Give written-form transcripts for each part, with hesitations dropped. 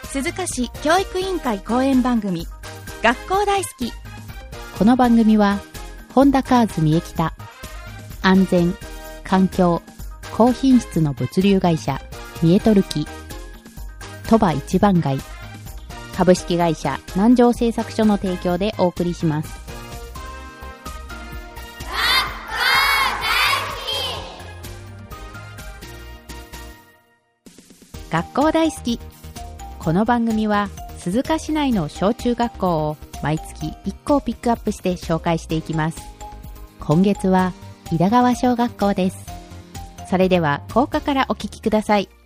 鈴鹿市教育委員会講演番組学校大好き。 この番組はホンダカーズ三重北、安全、環境、高品質の物流会社三重トルキ、鳥羽一番街、株式会社南城製作所の提供でお送りします。学校大好き。この番組は鈴鹿市内の小中学校を毎月1校ピックアップして紹介していきます。今月は井田川小学校です。それでは校歌からお聞きください。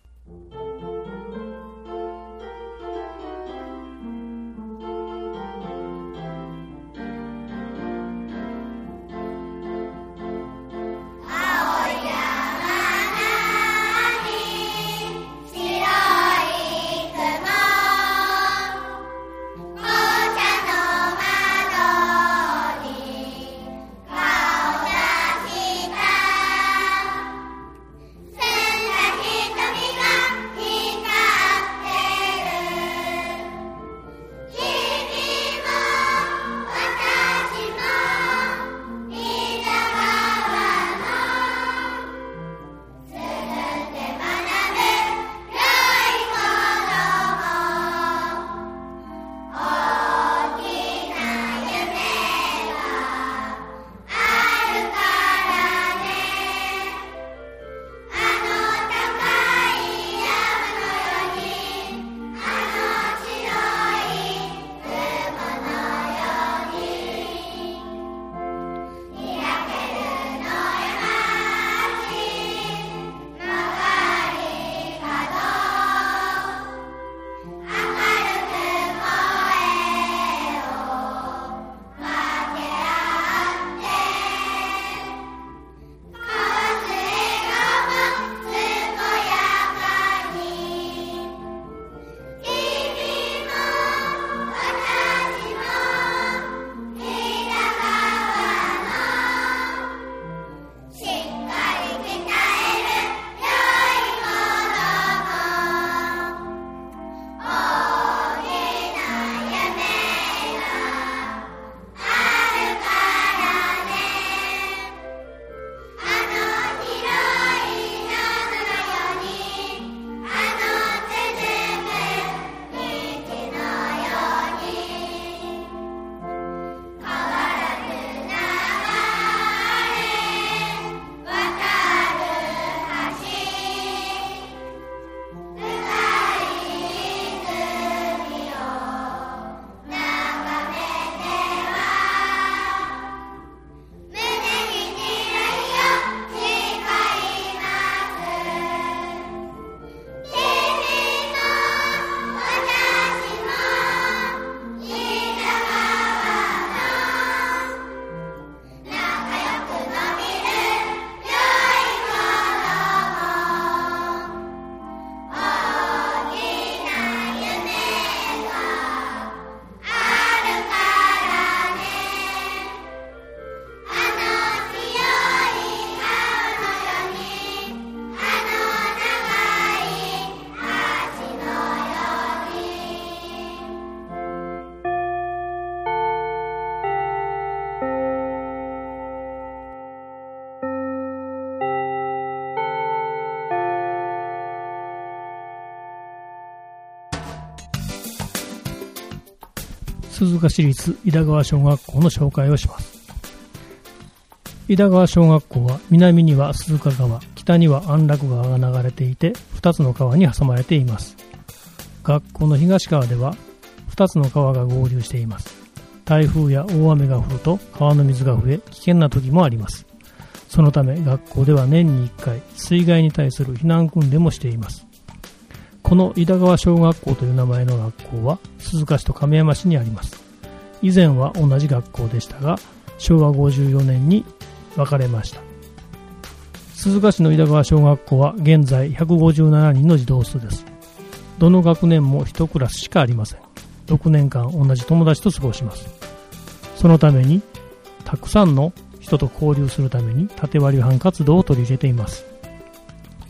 鈴鹿市立井田川小学校の紹介をします。井田川小学校は南には鈴鹿川、北には安楽川が流れていて2つの川に挟まれています。学校の東側では2つの川が合流しています。台風や大雨が降ると川の水が増え危険な時もあります。そのため学校では年に1回水害に対する避難訓練もしています。この井田川小学校という名前の学校は鈴鹿市と亀山市にあります。以前は同じ学校でしたが昭和54年に分かれました。鈴鹿市の井田川小学校は現在157人の児童数です。どの学年も1クラスしかありません。6年間同じ友達と過ごします。そのためにたくさんの人と交流するために縦割り班活動を取り入れています。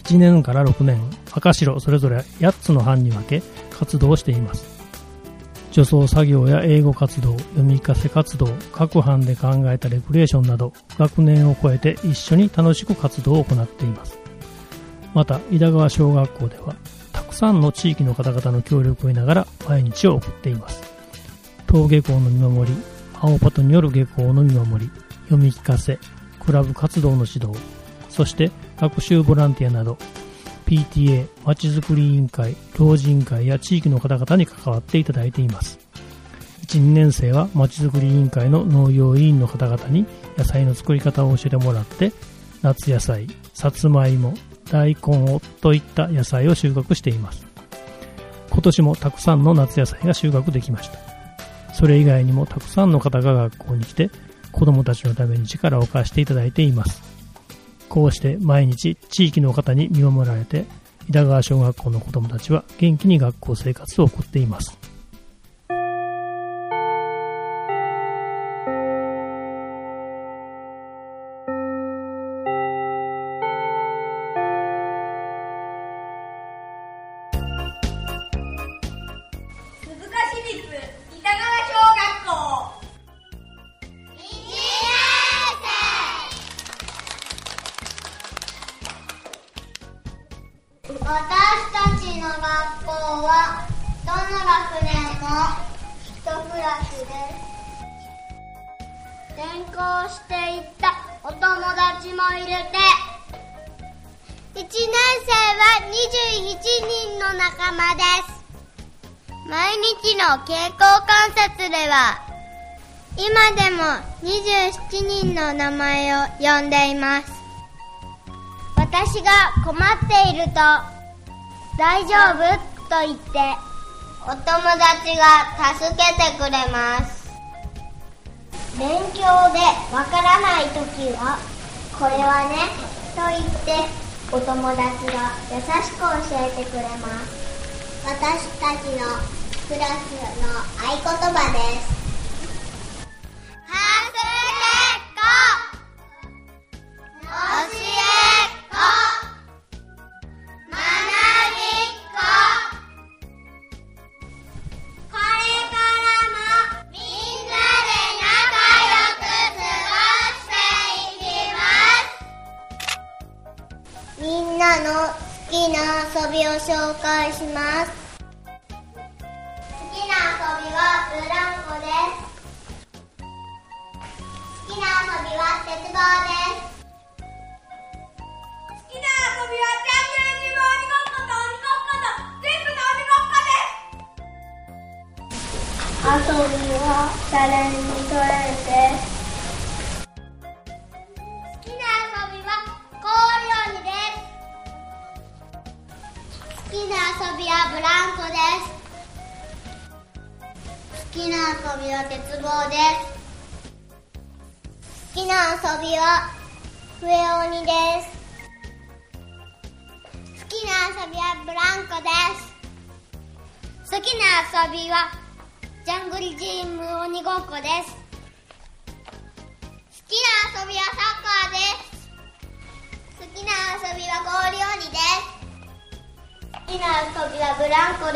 1年から6年、赤白それぞれ8つの班に分け活動しています。助走作業や英語活動、読み聞かせ活動、各班で考えたレクリエーションなど、学年を超えて一緒に楽しく活動を行っています。また、井田川小学校では、たくさんの地域の方々の協力を得ながら毎日を送っています。登下校の見守り、青パトによる下校の見守り、読み聞かせ、クラブ活動の指導、そして学習ボランティアなど、PTA、まちづくり委員会、老人会や地域の方々に関わっていただいています。1、2年生はまちづくり委員会の農業委員の方々に野菜の作り方を教えてもらって、夏野菜、さつまいも、大根をといった野菜を収穫しています。今年もたくさんの夏野菜が収穫できました。それ以外にもたくさんの方が学校に来て、子どもたちのために力を貸していただいています。こうして毎日地域の方に見守られて、井田川小学校の子どもたちは元気に学校生活を送っています。 私たちの学校はどの学年も1クラスです。転校していったお友達も入れて1年生は21人の仲間です。毎日の傾向観察では今でも27人の名前を呼んでいます。私が困っていると大丈夫と言ってお友達が助けてくれます。勉強でわからないときはこれはねと言ってお友達が優しく教えてくれます。私たちのクラスの合言葉です。みんなの好きな遊びを紹介します。好きな遊びはブランコです。好きな遊びは鉄棒です。好きな遊びはジャングルジム鬼ごっこと鬼ごっこと全部の鬼ごっこです。遊びはチャレンジトレーです。好きな遊びはブランコです。好きな遊びは鉄棒です。好きな遊びは笛鬼です。好きな遊びはブランコです。好きな遊びはジャングルジム鬼ごっこです。好きな遊びはサッカーです。好きな遊びは氷鬼です。好きな遊びはブランコです。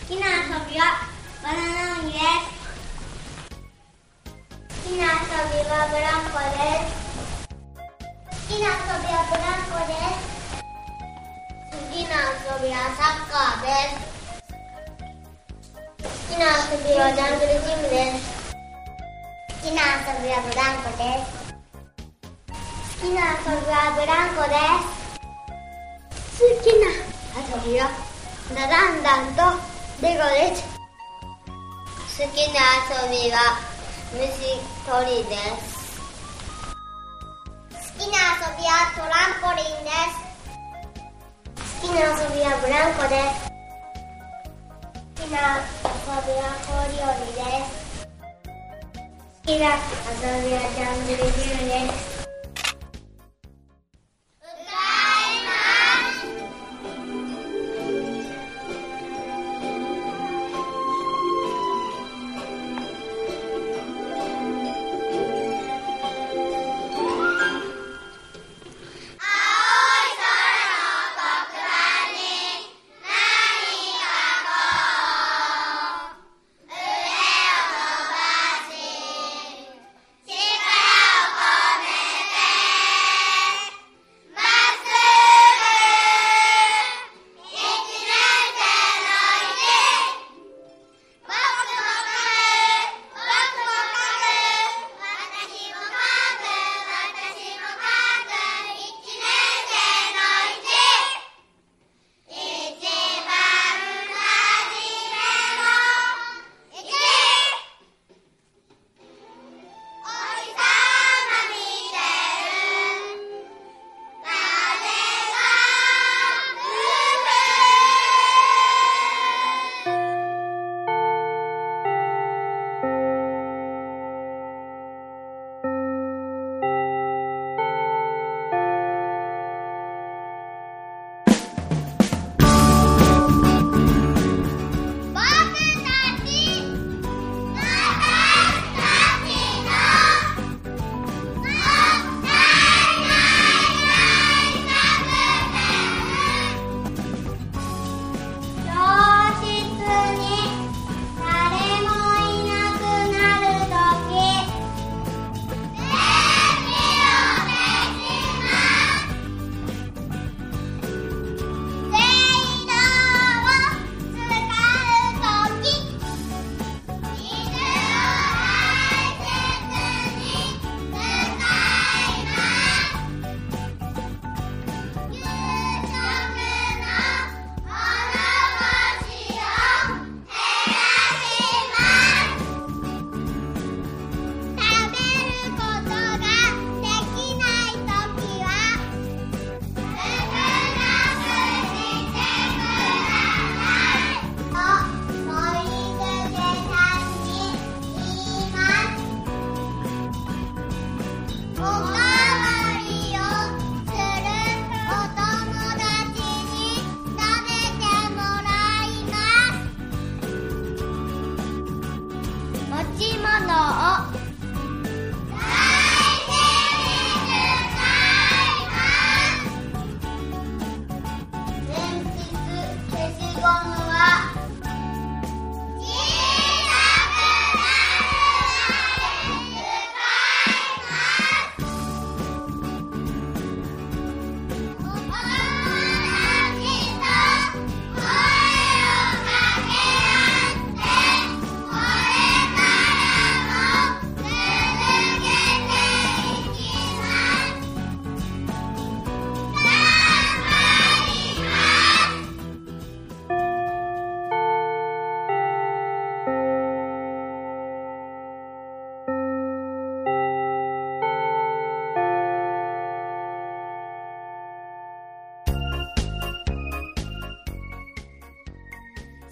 好きな遊びはバナナ鬼です。好きな遊びはブランコです。好きな遊びはブランコです。好きな遊びはサッカーです。好きな遊びはジャングルジムです。好きな遊びはブランコです。好きな遊びはブランコです。好きな遊びはラランダンとレゴです。好きな遊びは虫取りです。好きな遊びはトランポリンです。好きな遊びはブランコです。好きな遊びは氷鬼です。好きな遊びはジャングルジムです。青い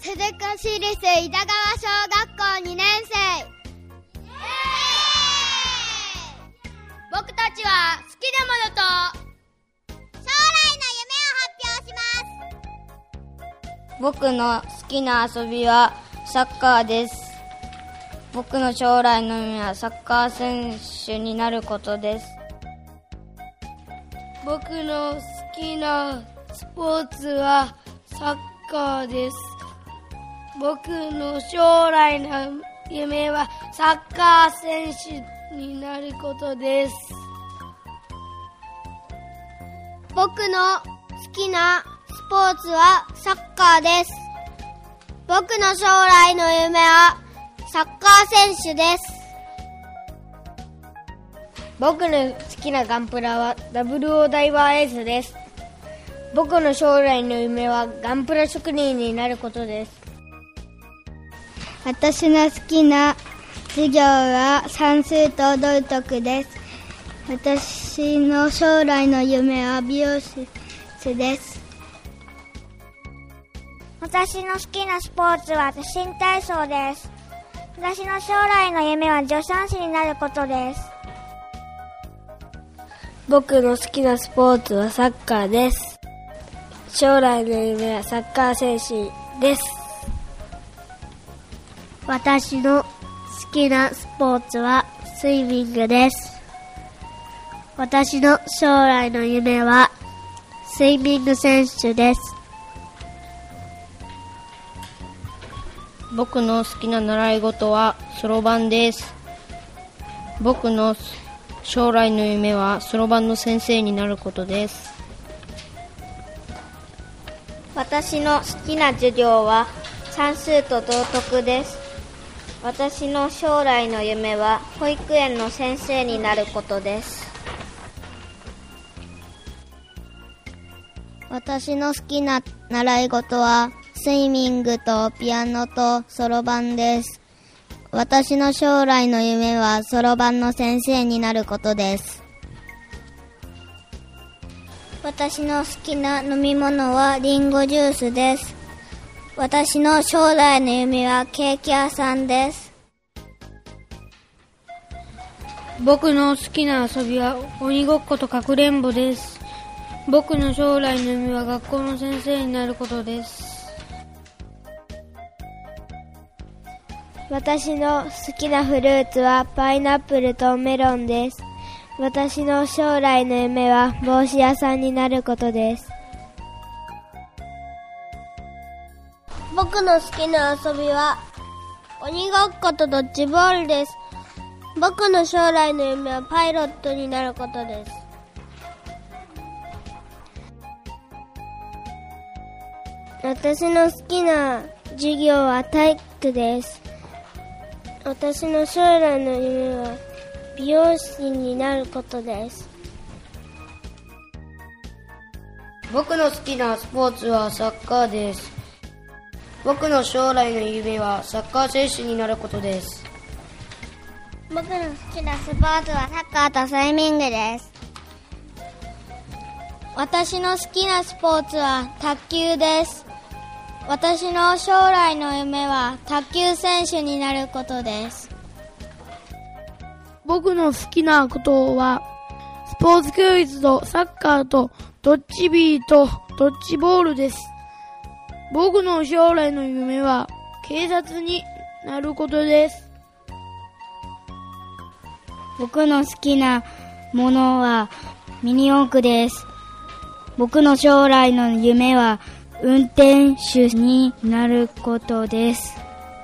鈴鹿市立井田川小学校2年生。僕たちは好きなものと将来の夢を発表します。僕の好きな遊びはサッカーです。僕の将来の夢はサッカー選手になることです。僕の好きなスポーツはサッカーです。僕の将来の夢はサッカー選手になることです。僕の好きなスポーツはサッカーです。僕の将来の夢はサッカー選手です。僕の好きなガンプラは WO ダイバーエースです。僕の将来の夢はガンプラ職人になることです。私の好きな授業は算数と道徳です。私の将来の夢は美容師です。私の好きなスポーツは新体操です。私の将来の夢は助産師になることです。僕の好きなスポーツはサッカーです。将来の夢はサッカー選手です。私の好きなスポーツはスイミングです。私の将来の夢はスイミング選手です。僕の好きな習い事はそろばんです。僕の将来の夢はそろばんの先生になることです。私の好きな授業は算数と道徳です。私の将来の夢は保育園の先生になることです。私の好きな習い事はスイミングとピアノとそろばんです。私の将来の夢はそろばんの先生になることです。私の好きな飲み物はリンゴジュースです。私の将来の夢はケーキ屋さんです。僕の好きな遊びは鬼ごっことかくれんぼです。僕の将来の夢は学校の先生になることです。私の好きなフルーツはパイナップルとメロンです。私の将来の夢は帽子屋さんになることです。僕の好きな遊びは鬼ごっことドッジボールです。僕の将来の夢はパイロットになることです。私の好きな授業は体育です。私の将来の夢は美容師になることです。僕の好きなスポーツはサッカーです。僕の将来の夢はサッカー選手になることです。僕の好きなスポーツはサッカーとスイミングです。私の好きなスポーツは卓球です。私の将来の夢は卓球選手になることです。 僕の好きなことはスポーツ教室とサッカーとドッジビーとドッジボールです。僕の将来の夢は警察になることです。 僕の好きなものはミニ四駆です。僕の将来の夢は運転手になることです。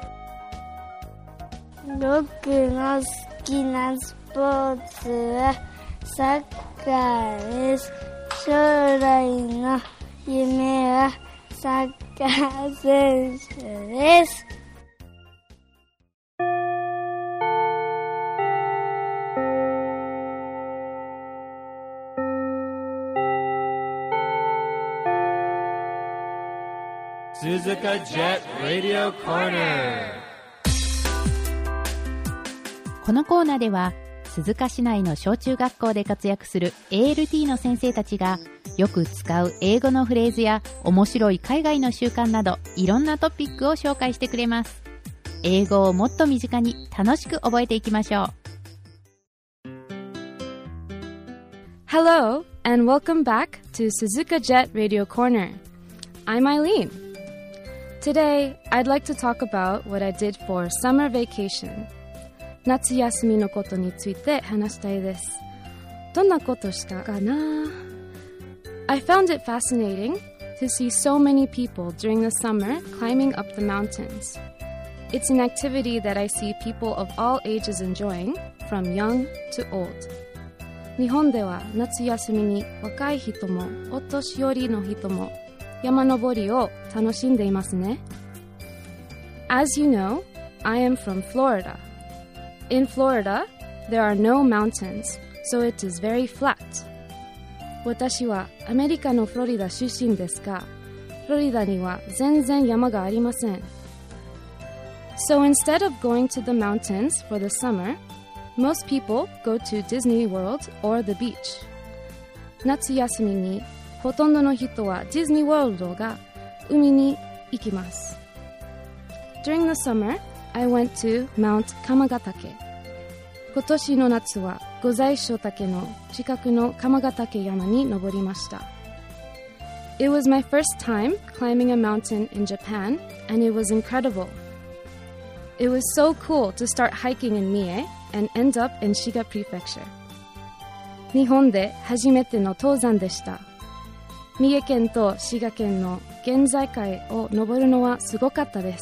僕の好きなスポーツはサッカーです。将来の夢はサッカー選手です。 Suzuka Jet Radio Corner。 このコーナーでは鈴鹿市内の小中学校で活躍する ALT の先生たちがよく使う英語のフレーズや面白い海外の習慣などいろんなトピックを紹介してくれます。英語をもっと身近に楽しく覚えていきましょう。 Hello and welcome back to Suzuka Jet Radio Corner. I'm Eileen. Today, I'd like to talk about what I did for summer vacation. 夏休みのことについて話したいです。どんなことしたかな？ I found it fascinating to see so many people during the summer climbing up the mountains. It's an activity that I see people of all ages enjoying, from young to old. 日本では夏休みに若い人もお年寄りの人も山登りを楽しんでいますね。As you know, I am from Florida. In Florida, there are no mountains, so it is very flat. 私はアメリカのフロリダ出身ですが、フロリダには全然山がありません。So instead of going to the mountains for the summer,Most people go to Disney World or the beach. 夏休みにほとんどの人はディズニーワールドが海に行きます。During the summer, I went to Mount Kamagatake. 今年の夏は御在所岳の近くの鎌ヶ岳山に登りました。It was my first time climbing a mountain in Japan, and it was incredible. It was so cool to start hiking in Mie,and end up in Shiga Prefecture. 日本で初めての登山でした。三重県と滋賀県の県境を登るのはすごかったです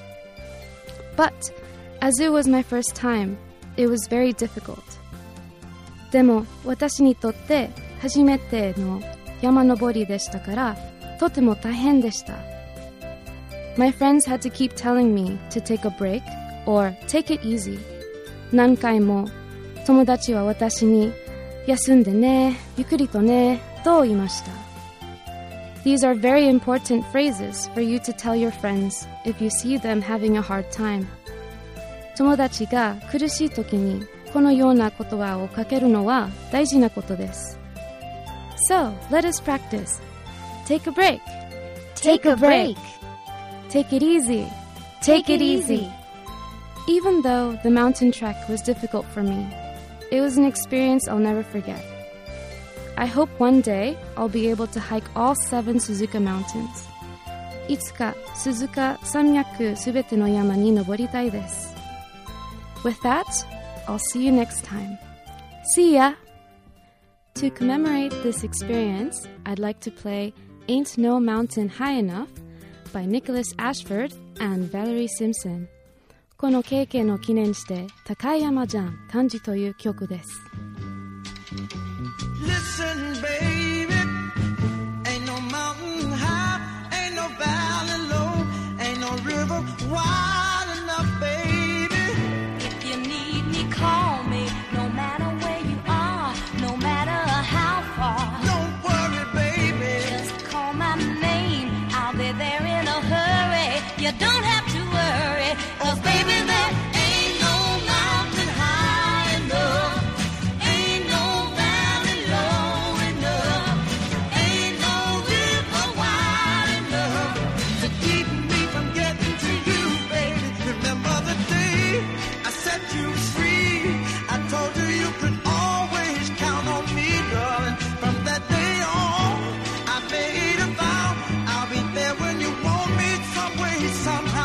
。But, as it was my first time, it was very difficult. でも私にとって初めての山登りでしたから、とても大変でした。My friends had to keep telling me to take a break or take it easy.何回も友達は私に休んでね、ゆっくりとね、と言いました。These are very important phrases for you to tell your friends if you see them having a hard time. 友達が苦しい時にこのような言葉をかけるのは大事なことです。So, let us practice. Take a break. Take a break. Take it easy. Take it easy.Even though the mountain trek was difficult for me, it was an experience I'll never forget. I hope one day I'll be able to hike all 7 Suzuka mountains. いつかSuzuka山脈すべての山に登りたいです。With that, I'll see you next time. See ya! To commemorate this experience, I'd like to play Ain't No Mountain High Enough by Nicholas Ashford and Valerie Simpson.この経験を記念して高い山じゃん漢字という曲です。 Listen baby, ain't no mountain high, ain't no valley low, ain't no river wide enough baby. If you need me, call me, no matter where you are, no matter how far. Don't worry baby, just call my name, I'll be there in a hurry. You don't have to worry, 'cause baby there ain't no mountain high enough, ain't no valley low enough, ain't no river wide enough to keep me from getting to you baby. Remember the day I set you free, I told you you could always count on me darling. From that day on I made a vow, I'll be there when you want me some way somehow.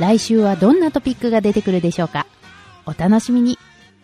来週はどんなトピックが出てくるでしょうか。お楽しみに。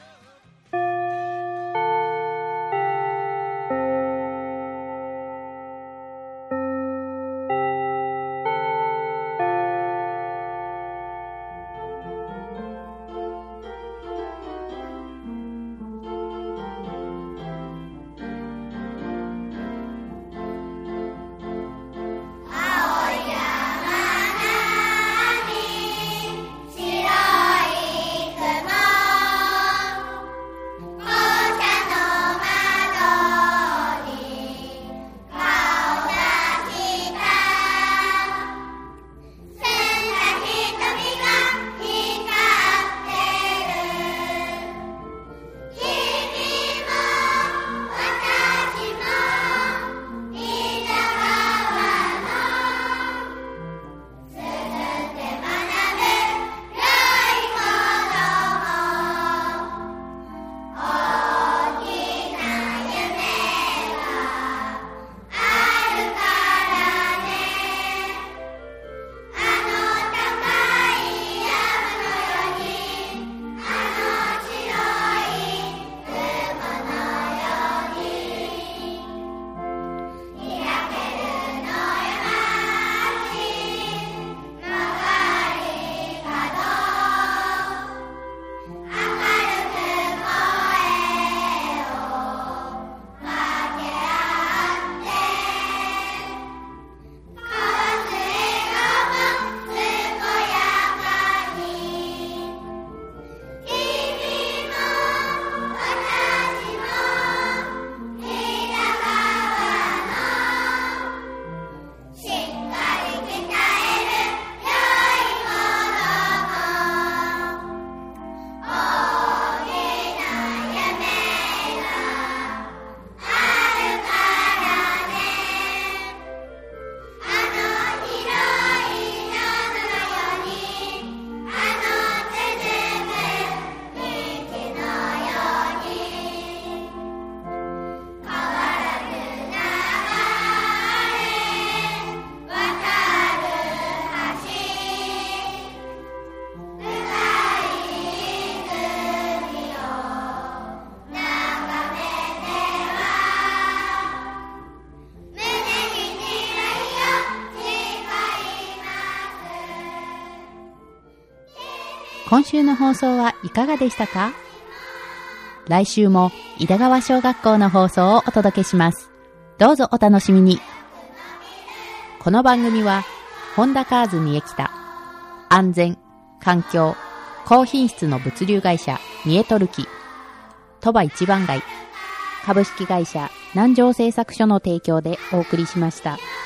今週の放送はいかがでしたか？来週も井田川小学校の放送をお届けします。どうぞお楽しみに。この番組はホンダカーズ三重北、安全、環境、高品質の物流会社三重トルキ、鳥羽一番街、株式会社南城製作所の提供でお送りしました。